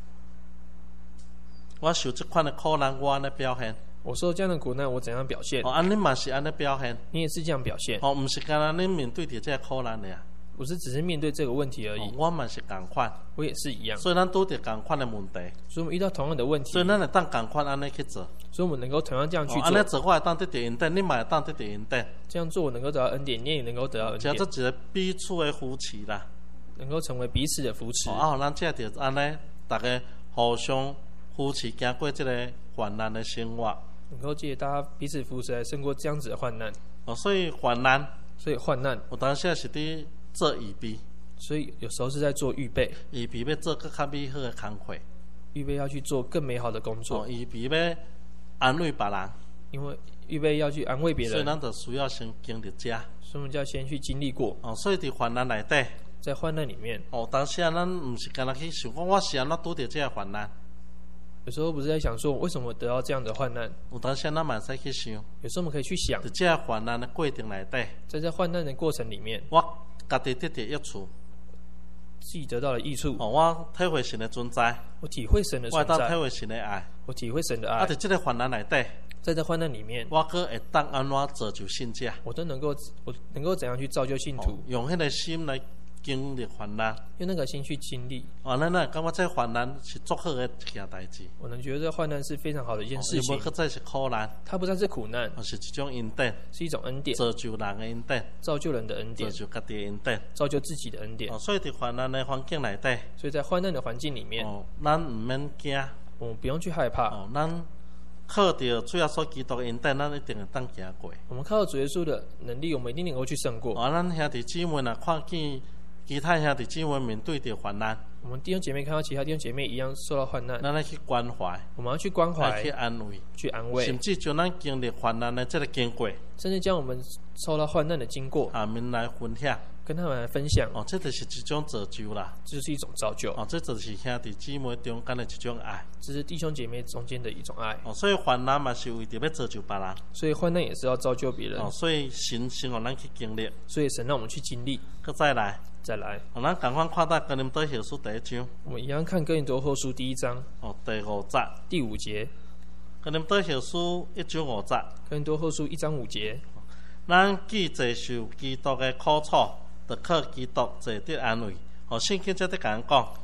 Speaker 1: 我受这款的苦难，我来表现。
Speaker 2: 我受这样的苦难，我怎样表现？
Speaker 1: 你嘛是安尼表现？
Speaker 2: 你也是这样表现？
Speaker 1: 唔是干那你面对着这苦难的呀？
Speaker 2: 不是只是面对这个问题而已。
Speaker 1: 我嘛是同款，
Speaker 2: 我也是一样。
Speaker 1: 所以咱拄着同款的问题，
Speaker 2: 所以我们遇到同样的问题，
Speaker 1: 所以咱会当同款安尼去做。
Speaker 2: 所以我们能够同样这样去做。
Speaker 1: 安尼做，我会当得到恩典，你嘛会当得到恩典。
Speaker 2: 这样做，我能够得到恩典，你也能够得到恩典。
Speaker 1: 叫做一个彼此的扶持啦，
Speaker 2: 能够成为彼此的扶持。
Speaker 1: 咱才着安尼，大家互相扶持，经过这个患难的生活。
Speaker 2: 能够借大家彼此扶持，来胜过这样子的患难。
Speaker 1: 所以患难，
Speaker 2: 有
Speaker 1: 当时是伫做预备，
Speaker 2: 所以有时候是在做预备，
Speaker 1: 预备要做更较美好的工课，
Speaker 2: 预备要去做更美好的工作，
Speaker 1: 预备要安慰别人，
Speaker 2: 因为预备要去安慰别人，
Speaker 1: 所以咱就需要先经历这，
Speaker 2: 所以我们就要先去经历过。
Speaker 1: 所以伫患难内底，
Speaker 2: 在患难里面，
Speaker 1: 当时咱唔是干那去想讲，我是安怎拄着这个患难。
Speaker 2: 有时候不是在想说为什么得到这样的患难，
Speaker 1: 有当时咱嘛使去想。
Speaker 2: 有时候我们可以去想，
Speaker 1: 在这患难的过程内底，
Speaker 2: 在这患难的过程里面，
Speaker 1: 我家己得到益处，
Speaker 2: 自己得到了益处。
Speaker 1: 我体会神的存在，
Speaker 2: 我体会神的存在，
Speaker 1: 我会当体会神的爱，
Speaker 2: 我体会神的爱。
Speaker 1: 在这个患难内底，
Speaker 2: 在这患难里面，
Speaker 1: 我阁会当安怎造就信者？
Speaker 2: 我能够怎样去造就信徒？
Speaker 1: 用迄个心来经历患难，
Speaker 2: 用那个心去经历。
Speaker 1: 咱感觉这患难是足好的一件代志。
Speaker 2: 我能觉得这患难是非常好的一件事情。
Speaker 1: 无再是苦难，
Speaker 2: 它不再是苦难，
Speaker 1: 是一种恩典，
Speaker 2: 是一种恩典，
Speaker 1: 造就人的恩典，
Speaker 2: 造就人的恩典，
Speaker 1: 造就家己的恩典，
Speaker 2: 造就自己的恩典。
Speaker 1: 所以在患难的环境内底，
Speaker 2: 所以在患难的环境里面，
Speaker 1: 咱唔免惊，
Speaker 2: 我们不用去害怕。
Speaker 1: 咱靠着主耶稣基督的恩典，咱一定会当行过。
Speaker 2: 我们靠主耶稣的能力，我们一定能够去胜过。
Speaker 1: 咱兄弟姊妹若看见其他兄弟姊妹面对着患难，
Speaker 2: 我们弟兄姐妹看到其他弟兄姐妹一样受到患难，
Speaker 1: 咱来去关怀，
Speaker 2: 我们要去关怀，
Speaker 1: 去安慰，
Speaker 2: 去安慰，
Speaker 1: 甚至将咱经历患难的这个经过，
Speaker 2: 甚至将我们受到患难的经过，
Speaker 1: 面来分享，
Speaker 2: 跟他们来分享。
Speaker 1: 这就是一种造就啦，
Speaker 2: 这就是一种造就。
Speaker 1: 这就是兄弟姊妹中间的一种爱，
Speaker 2: 这是弟兄姐妹中间的一种爱。
Speaker 1: 所以患难嘛是为着要造就别人，
Speaker 2: 所以患难也是要造就别人。
Speaker 1: 所以神让咱去经历，
Speaker 2: 所以神让我们去经历。
Speaker 1: 再来。
Speaker 2: 咱
Speaker 1: 同款看到哥林多后书第1章，
Speaker 2: 我们一样看哥林多后书第1章，
Speaker 1: 第5节，
Speaker 2: 第5节。
Speaker 1: 哥林多后书1章5节，
Speaker 2: 哥林多后书1章5节。
Speaker 1: 咱既接受基督的苦楚，就靠基督坐得安慰。圣经才在讲，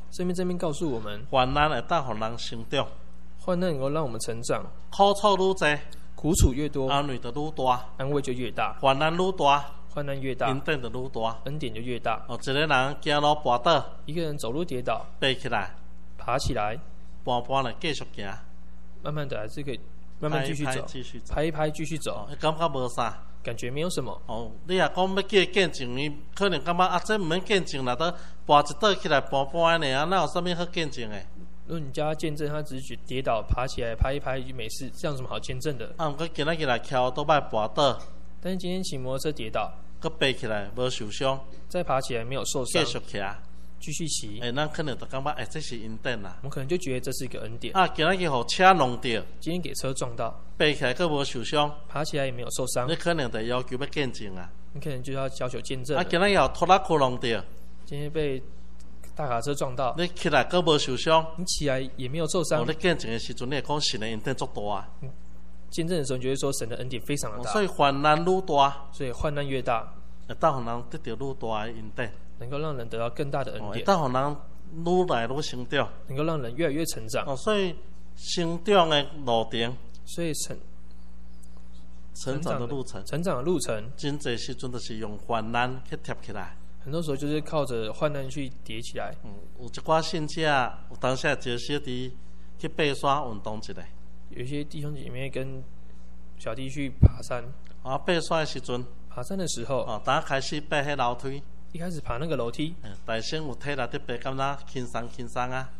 Speaker 2: 圣经这边告诉我们，
Speaker 1: 患难会带予人成长，
Speaker 2: 患难能够让我们成长，
Speaker 1: 苦楚愈多，
Speaker 2: 苦楚越多，
Speaker 1: 安慰就愈大，
Speaker 2: 安慰就越大，
Speaker 1: 患难愈大，
Speaker 2: 患难越大，
Speaker 1: 恩典就愈大。
Speaker 2: 恩典就越大。
Speaker 1: 一个人走路跌倒，
Speaker 2: 一个人走路跌倒，
Speaker 1: 爬起来，
Speaker 2: 爬起来，
Speaker 1: 慢慢的继续行，
Speaker 2: 慢慢的还是可以慢慢继续走，拍一拍继续走，
Speaker 1: 感觉无啥。
Speaker 2: 感觉没有什么。
Speaker 1: 你若讲要叫伊见证，伊可能感觉这毋免见证啦，都跋一倒起来搬搬的，哪有啥物好见证的？
Speaker 2: 如果你叫他见证，他只是跌倒爬起来拍一拍就没事，这样有什么好见证的？
Speaker 1: 毋过今仔日来翘倒摆跋倒，
Speaker 2: 但是今天骑摩托车跌倒，
Speaker 1: 佮爬起来无受伤，
Speaker 2: 再爬起来没有受伤，
Speaker 1: 继续骑，
Speaker 2: 继续骑，
Speaker 1: 咱可能就感觉这是恩典啦。
Speaker 2: 我们可能就觉得这是一个恩典。
Speaker 1: 今仔日互车弄到，
Speaker 2: 今天给车撞到，
Speaker 1: 爬起来佮无受伤，
Speaker 2: 爬起来也没有受伤，
Speaker 1: 你可能就要求要见证啊。
Speaker 2: 你可能就要要求见证。
Speaker 1: 今仔日互拖拉库弄到，
Speaker 2: 今天被大卡车撞到，
Speaker 1: 你起来佮无受伤，
Speaker 2: 你起来也没有受伤。
Speaker 1: 你见证的时阵，你会讲神的恩典足大啊。
Speaker 2: 见证的时候，你就会说神的恩典非常的大。
Speaker 1: 所以患难愈大，
Speaker 2: 所以患难越大，
Speaker 1: 会带予人得到愈大的恩典，
Speaker 2: 能够让人得到更大的恩典，
Speaker 1: 会带予人愈来愈成长，
Speaker 2: 能够让人越来越成长。
Speaker 1: 所以成长的路程，
Speaker 2: 所以
Speaker 1: 成长的路程，真侪时阵就是用患难去贴起来。
Speaker 2: 很多时候就是靠着患难去叠起来。
Speaker 1: 有一寡信者有当时招小弟去爬山运动一下。
Speaker 2: 有些弟兄姐妹跟小弟去爬山。
Speaker 1: 爬山的时阵，
Speaker 2: 爬山的时候，
Speaker 1: 当开始爬迄楼梯，
Speaker 2: 一开始爬那个楼梯，
Speaker 1: 大身有体力在爬，感觉轻松啊。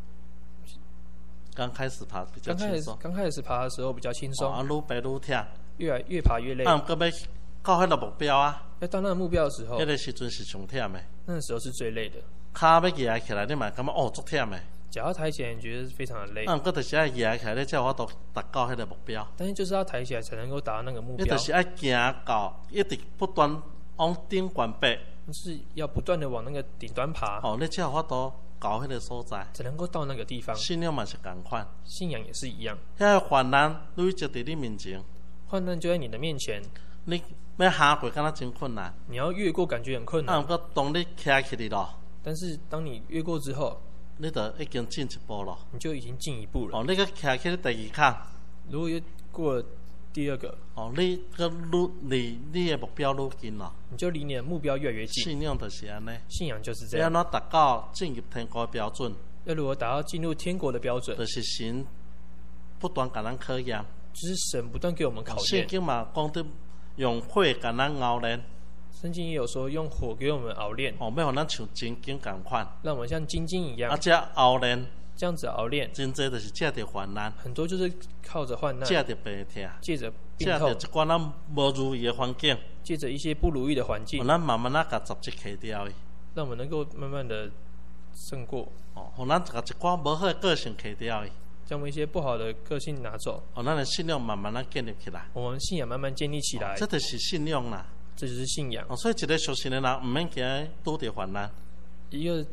Speaker 1: 刚开始爬比较轻松。
Speaker 2: 刚开始爬的时候比较轻松。
Speaker 1: 愈爬愈忝。
Speaker 2: 越爬越累。
Speaker 1: 毋过要到迄个目标啊！
Speaker 2: 要到那个目标的时候，
Speaker 1: 迄个时阵是上忝的。
Speaker 2: 那个时候是最累的。
Speaker 1: 脚要举起来，你嘛感觉足忝的。
Speaker 2: 脚要抬起来，你觉得非常的累。
Speaker 1: 毋过就是要举起来，你才有法度达到迄个目标。
Speaker 2: 但是就是要抬起来才能够达到那个目标。
Speaker 1: 你就是要行到，一直不断往顶悬爬。
Speaker 2: 就是要不断的往那个顶端爬。
Speaker 1: 你才有法度到迄个所在，
Speaker 2: 才能够到那个地方。
Speaker 1: 信仰嘛是同款，
Speaker 2: 信仰也是一样。
Speaker 1: 遐个患难累积伫你面前。
Speaker 2: 患难就在你的面前，
Speaker 1: 你要下过，敢若真困难。
Speaker 2: 你要越过，感觉很困难。
Speaker 1: 毋过当你骑起嚟咯，
Speaker 2: 但是当你越过之后，
Speaker 1: 你就已经进一步咯。
Speaker 2: 你就已经进一步了。
Speaker 1: 你搁骑起第二坎，
Speaker 2: 如果又过了第二个，
Speaker 1: 你搁离你的目标愈近咯。
Speaker 2: 你就离你的目标越来越近。
Speaker 1: 信仰就是安尼。
Speaker 2: 信仰就是这样。
Speaker 1: 要安怎达到进入天国的标准？
Speaker 2: 要如何达到进入天国的标准？
Speaker 1: 就是神不断甲咱考验。
Speaker 2: 就是神不断给我们考验。
Speaker 1: 圣经嘛讲得用火甲咱熬炼。
Speaker 2: 圣经也有说用火给我们熬炼。
Speaker 1: 要互咱像真金共款。
Speaker 2: 让我们像金晶一样。
Speaker 1: 这熬炼。
Speaker 2: 这样子熬炼。
Speaker 1: 真侪就是借着患难。
Speaker 2: 很多就是靠着患难。
Speaker 1: 借着病痛。
Speaker 2: 借着病痛。
Speaker 1: 借着一寡咱无如意的环境。
Speaker 2: 借着一些不如意的环境。
Speaker 1: 咱慢慢甲杂质去掉伊。
Speaker 2: 让我们能够慢慢的胜过。
Speaker 1: 互咱甲一寡无好的个性去掉伊。
Speaker 2: 将我们一些不好的个性拿走，
Speaker 1: 咱的信仰慢慢建立起来。
Speaker 2: 我们信仰慢慢建立起来，
Speaker 1: 这就是信仰啦。
Speaker 2: 这就是信仰。
Speaker 1: 所以一个属神的人，唔免惊拄着患难。一个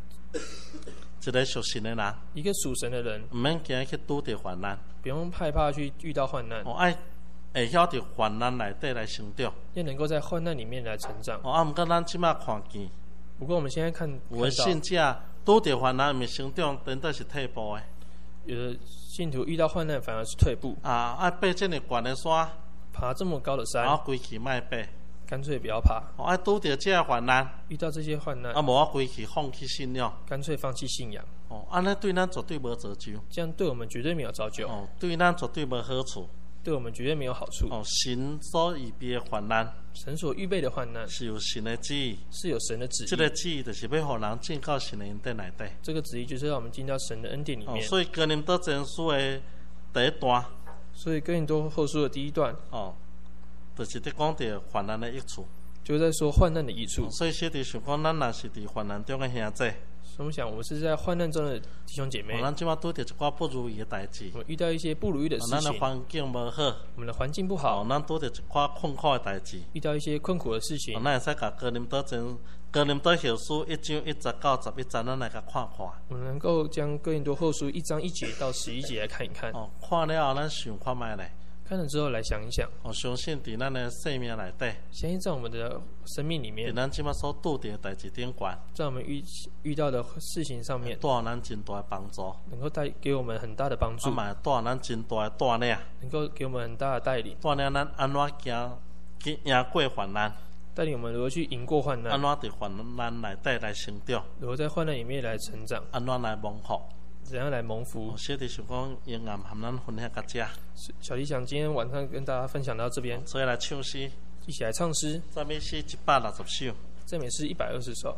Speaker 1: 属神的人，
Speaker 2: 一个属神的人，
Speaker 1: 唔免惊去拄着患难。
Speaker 2: 不用害怕去遇到患难。
Speaker 1: 爱会晓得患难内底来成长，
Speaker 2: 要能够在患难里面来成长。
Speaker 1: 毋过咱即马看见，
Speaker 2: 不过我们现在看
Speaker 1: 有的信者拄着患难，毋是成长，等到是退步的。
Speaker 2: 有的信徒遇到患难反而是退步。
Speaker 1: 爱爬这么高的山，
Speaker 2: 爬这么高的山，
Speaker 1: 规气莫爬，
Speaker 2: 干脆不要爬。
Speaker 1: 爱拄着这个患难，
Speaker 2: 遇到这些患难，
Speaker 1: 无规气放弃信仰，
Speaker 2: 干脆放弃信仰。
Speaker 1: 安尼对咱绝对无造就。
Speaker 2: 这样对我们绝对没有造就。
Speaker 1: 对咱绝对无好处。
Speaker 2: 对我们绝对没有好处。
Speaker 1: 神所预备的患难，
Speaker 2: 神所预备的患难
Speaker 1: 是有神的旨意，
Speaker 2: 是有神的旨意。
Speaker 1: 这个旨意就是要让人进到神的恩典内底。
Speaker 2: 这个旨意就是让我们进到神的恩典里面。
Speaker 1: 所以哥林多前书的第一段，
Speaker 2: 所以哥林多后书的第一段，
Speaker 1: 就是在讲到患难的益处，
Speaker 2: 就在说患难的益处。
Speaker 1: 所以小弟想讲，咱若是伫患难中的兄弟。
Speaker 2: 我们想，我们是在患难中的弟兄姐妹。
Speaker 1: 咱即马拄着一寡不如意的代志。
Speaker 2: 我们遇到一些不如意的事情。
Speaker 1: 咱的环境无好。
Speaker 2: 我们的环境不好。
Speaker 1: 咱拄着一寡困苦的代志。
Speaker 2: 遇到一些困苦的事情。
Speaker 1: 咱会使甲哥林多后书1章1节到11节，咱来甲看看。
Speaker 2: 我们能够将哥林多后书1章1节到11节来看一看。
Speaker 1: 看了后，咱想看卖咧。
Speaker 2: 看了之后来想一想，
Speaker 1: 我相信在咱的生命内底，
Speaker 2: 相信在我们的生命里面，
Speaker 1: 在咱即马所拄着的代志顶悬，
Speaker 2: 在我们遇到的事情上面，
Speaker 1: 带咱真大的帮助，
Speaker 2: 能够带给我们很大的帮助，
Speaker 1: 嘛带咱真大的带领，
Speaker 2: 能够给我们很大的带领，
Speaker 1: 带领咱安怎赢过患难，
Speaker 2: 带领我们如何去赢过患难，
Speaker 1: 安怎在患难内底来成长，
Speaker 2: 如何在患难里面来成长，
Speaker 1: 安怎来蒙福。
Speaker 2: 怎样来蒙福？
Speaker 1: 小弟想讲，阴暗和咱分享到这。
Speaker 2: 小弟想今天晚上跟大家分享到这边。
Speaker 1: 所以来唱诗，
Speaker 2: 一起来唱诗。
Speaker 1: 赞美诗160首。
Speaker 2: 赞美诗120首。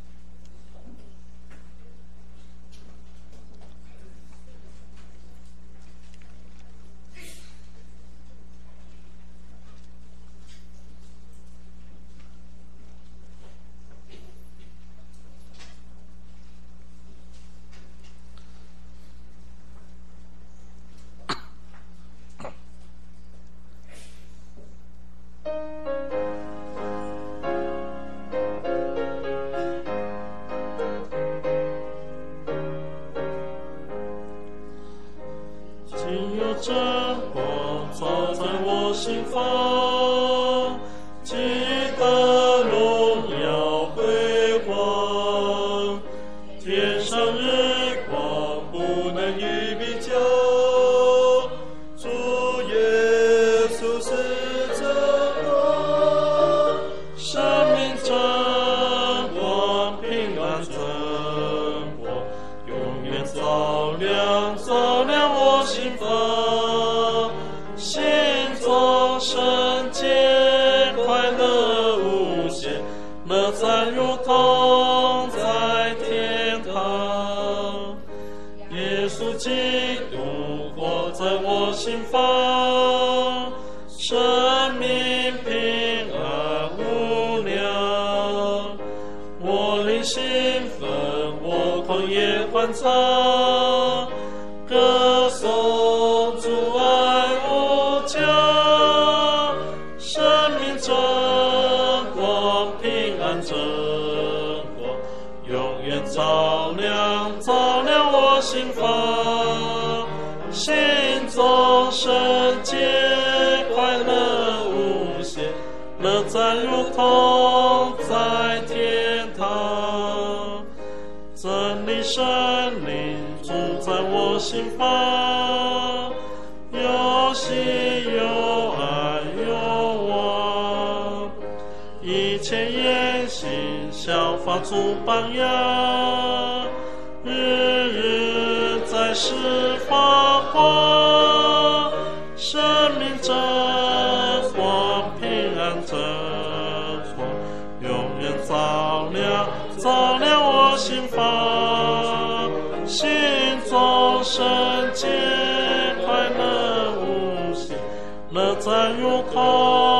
Speaker 1: 歌颂主爱无疆，生命真光，平安真光，永远照亮我心房，心中圣洁，快乐无限，乐在如同在天堂，真理圣灵住在我心房，有喜有爱有望，一切言行效法主榜样，日日在释放光，生命真光，平安真光，永远照亮我心房，心中圣洁，快乐无限，乐在如空